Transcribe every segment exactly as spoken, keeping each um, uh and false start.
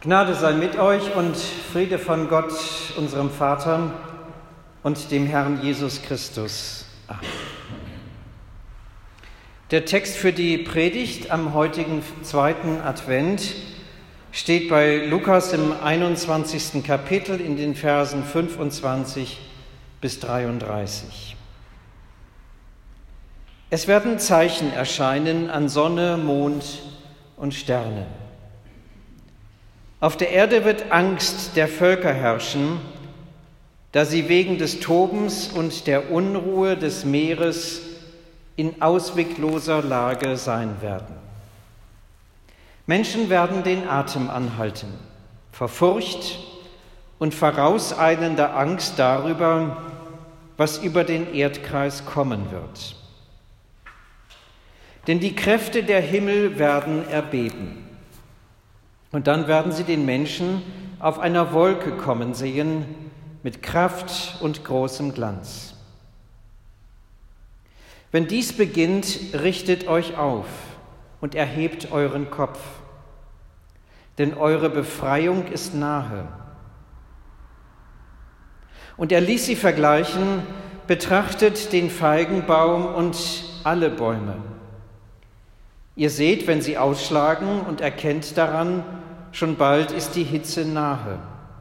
Gnade sei mit euch und Friede von Gott, unserem Vater und dem Herrn Jesus Christus. Amen. Der Text für die Predigt am heutigen zweiten Advent steht bei Lukas im einundzwanzigsten Kapitel in den Versen fünfundzwanzig bis dreiunddreißig. Es werden Zeichen erscheinen an Sonne, Mond und Sternen. Auf der Erde wird Angst der Völker herrschen, da sie wegen des Tobens und der Unruhe des Meeres in auswegloser Lage sein werden. Menschen werden den Atem anhalten, vor Furcht und vorauseilender Angst darüber, was über den Erdkreis kommen wird. Denn die Kräfte der Himmel werden erbeben. Und dann werden sie den Menschen auf einer Wolke kommen sehen, mit Kraft und großem Glanz. Wenn dies beginnt, richtet euch auf und erhebt euren Kopf, denn eure Befreiung ist nahe. Und er ließ sie vergleichen, betrachtet den Feigenbaum und alle Bäume. Ihr seht, wenn sie ausschlagen und erkennt daran, schon bald ist die Hitze nahe.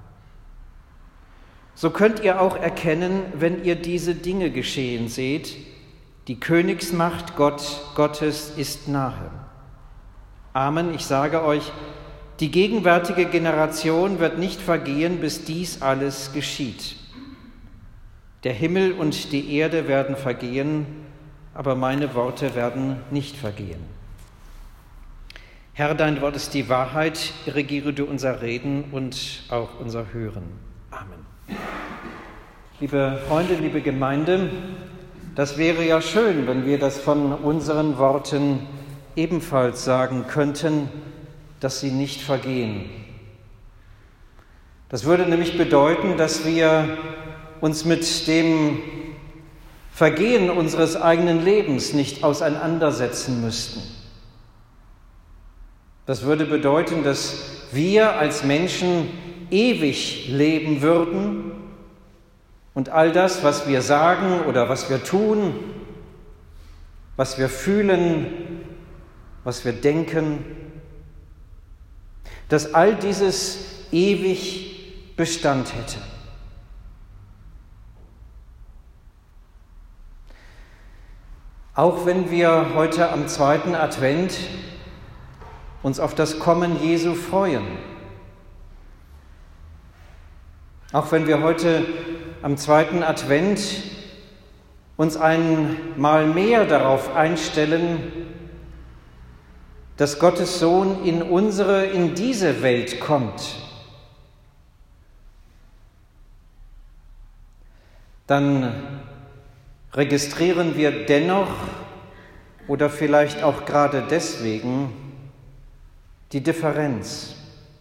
So könnt ihr auch erkennen, wenn ihr diese Dinge geschehen seht, die Königsmacht Gott, Gottes ist nahe. Amen, ich sage euch, die gegenwärtige Generation wird nicht vergehen, bis dies alles geschieht. Der Himmel und die Erde werden vergehen, aber meine Worte werden nicht vergehen. Herr, dein Wort ist die Wahrheit, regiere du unser Reden und auch unser Hören. Amen. Liebe Freunde, liebe Gemeinde, das wäre ja schön, wenn wir das von unseren Worten ebenfalls sagen könnten, dass sie nicht vergehen. Das würde nämlich bedeuten, dass wir uns mit dem Vergehen unseres eigenen Lebens nicht auseinandersetzen müssten. Das würde bedeuten, dass wir als Menschen ewig leben würden und all das, was wir sagen oder was wir tun, was wir fühlen, was wir denken, dass all dieses ewig Bestand hätte. Auch wenn wir heute am zweiten Advent uns auf das Kommen Jesu freuen. Auch wenn wir heute am zweiten Advent uns einmal mehr darauf einstellen, dass Gottes Sohn in unsere, in diese Welt kommt, dann registrieren wir dennoch oder vielleicht auch gerade deswegen die Differenz.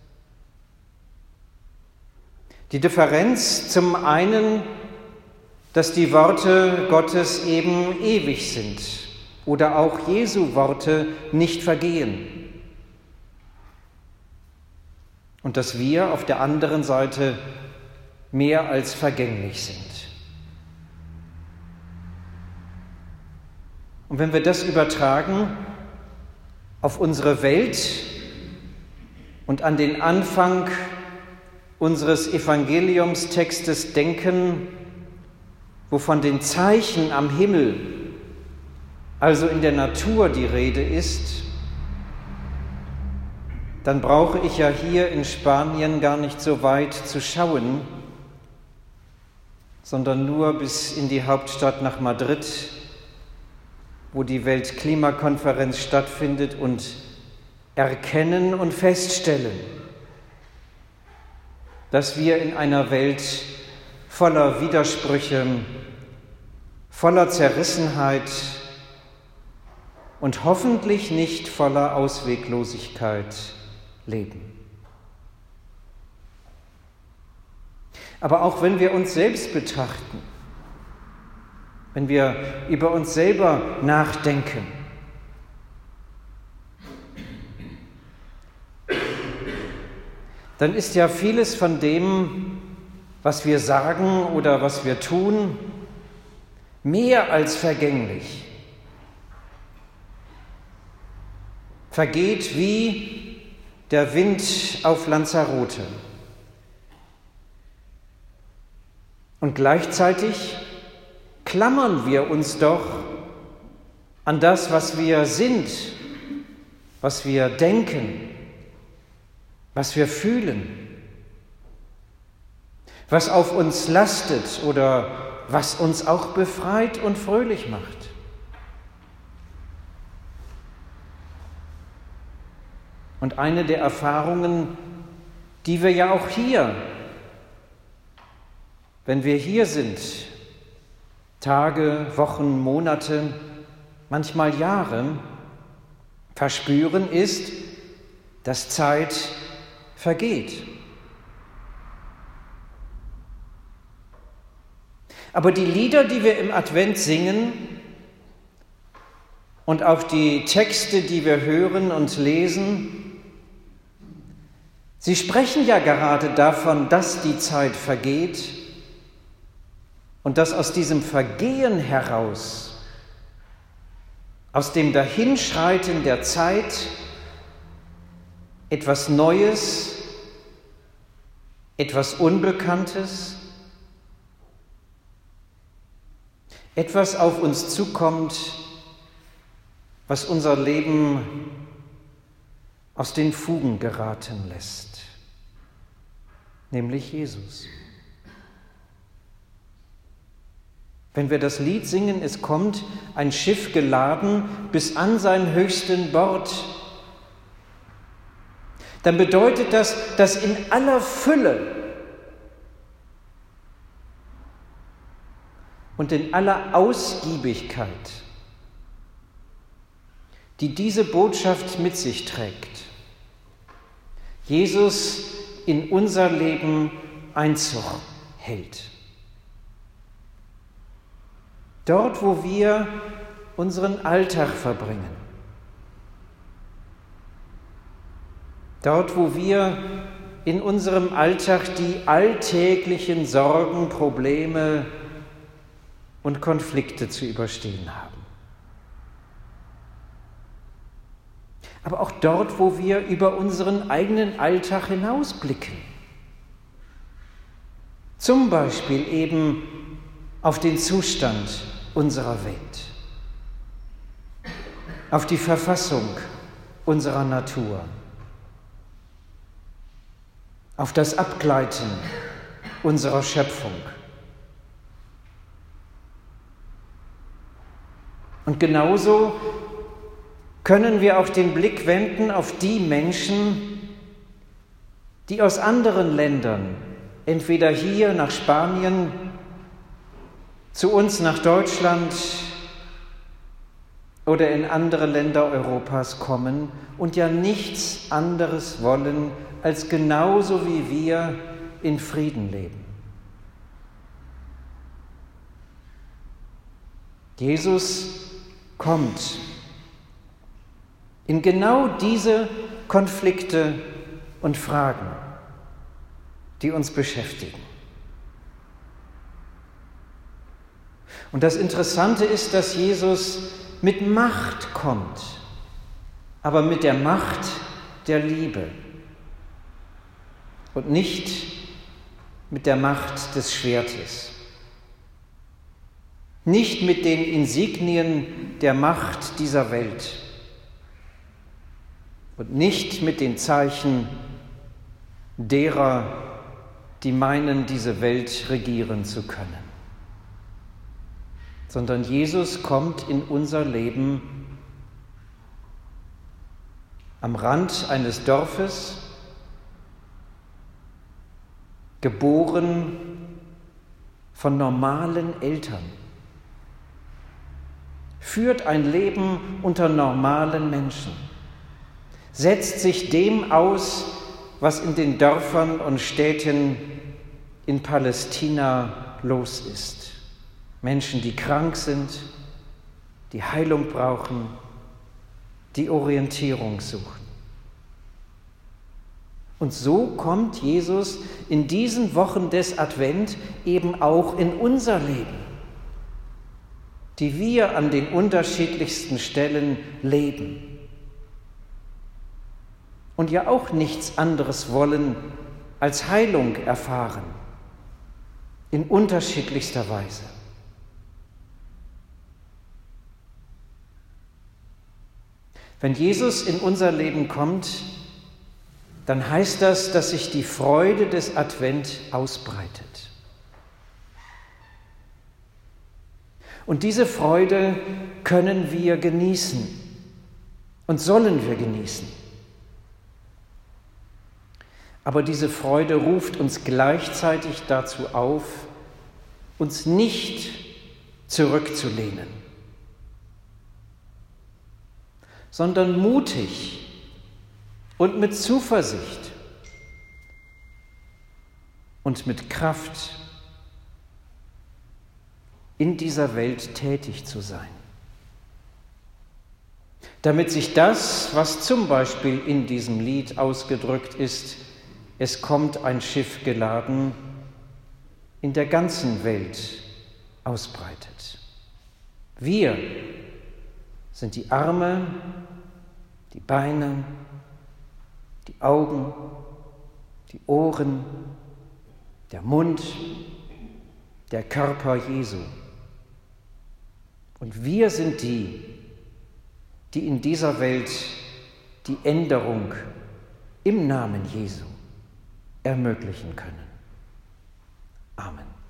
Die Differenz zum einen, dass die Worte Gottes eben ewig sind oder auch Jesu Worte nicht vergehen. Und dass wir auf der anderen Seite mehr als vergänglich sind. Und wenn wir das übertragen auf unsere Welt und an den Anfang unseres Evangeliumstextes denken, wo von den Zeichen am Himmel, also in der Natur, die Rede ist, dann brauche ich ja hier in Spanien gar nicht so weit zu schauen, sondern nur bis in die Hauptstadt nach Madrid, wo die Weltklimakonferenz stattfindet, und erkennen und feststellen, dass wir in einer Welt voller Widersprüche, voller Zerrissenheit und hoffentlich nicht voller Ausweglosigkeit leben. Aber auch wenn wir uns selbst betrachten, wenn wir über uns selber nachdenken, dann ist ja vieles von dem, was wir sagen oder was wir tun, mehr als vergänglich. Vergeht wie der Wind auf Lanzarote. Und gleichzeitig klammern wir uns doch an das, was wir sind, was wir denken, was wir fühlen, was auf uns lastet oder was uns auch befreit und fröhlich macht. Und eine der Erfahrungen, die wir ja auch hier, wenn wir hier sind, Tage, Wochen, Monate, manchmal Jahre, verspüren, ist, dass Zeit vergeht. Aber die Lieder, die wir im Advent singen und auch die Texte, die wir hören und lesen, sie sprechen ja gerade davon, dass die Zeit vergeht und dass aus diesem Vergehen heraus, aus dem Dahinschreiten der Zeit, etwas Neues, etwas Unbekanntes, etwas auf uns zukommt, was unser Leben aus den Fugen geraten lässt, nämlich Jesus. Wenn wir das Lied singen, es kommt ein Schiff geladen bis an seinen höchsten Bord, dann bedeutet das, dass in aller Fülle und in aller Ausgiebigkeit, die diese Botschaft mit sich trägt, Jesus in unser Leben Einzug hält. Dort, wo wir unseren Alltag verbringen, dort, wo wir in unserem Alltag die alltäglichen Sorgen, Probleme und Konflikte zu überstehen haben. Aber auch dort, wo wir über unseren eigenen Alltag hinausblicken. Zum Beispiel eben auf den Zustand unserer Welt, auf die Verfassung unserer Natur, auf das Abgleiten unserer Schöpfung. Und genauso können wir auch den Blick wenden auf die Menschen, die aus anderen Ländern, entweder hier nach Spanien, zu uns nach Deutschland oder in andere Länder Europas kommen und ja nichts anderes wollen, als genauso wie wir in Frieden leben. Jesus kommt in genau diese Konflikte und Fragen, die uns beschäftigen. Und das Interessante ist, dass Jesus mit Macht kommt, aber mit der Macht der Liebe und nicht mit der Macht des Schwertes. Nicht mit den Insignien der Macht dieser Welt und nicht mit den Zeichen derer, die meinen, diese Welt regieren zu können. Sondern Jesus kommt in unser Leben am Rand eines Dorfes, geboren von normalen Eltern, führt ein Leben unter normalen Menschen, setzt sich dem aus, was in den Dörfern und Städten in Palästina los ist. Menschen, die krank sind, die Heilung brauchen, die Orientierung suchen. Und so kommt Jesus in diesen Wochen des Advent eben auch in unser Leben, die wir an den unterschiedlichsten Stellen leben und ja auch nichts anderes wollen als Heilung erfahren, in unterschiedlichster Weise. Wenn Jesus in unser Leben kommt, dann heißt das, dass sich die Freude des Advent ausbreitet. Und diese Freude können wir genießen und sollen wir genießen. Aber diese Freude ruft uns gleichzeitig dazu auf, uns nicht zurückzulehnen, sondern mutig und mit Zuversicht und mit Kraft in dieser Welt tätig zu sein. Damit sich das, was zum Beispiel in diesem Lied ausgedrückt ist, es kommt ein Schiff geladen, in der ganzen Welt ausbreitet. Wir sind die Arme, die Beine, die Augen, die Ohren, der Mund, der Körper Jesu. Und wir sind die, die in dieser Welt die Änderung im Namen Jesu ermöglichen können. Amen.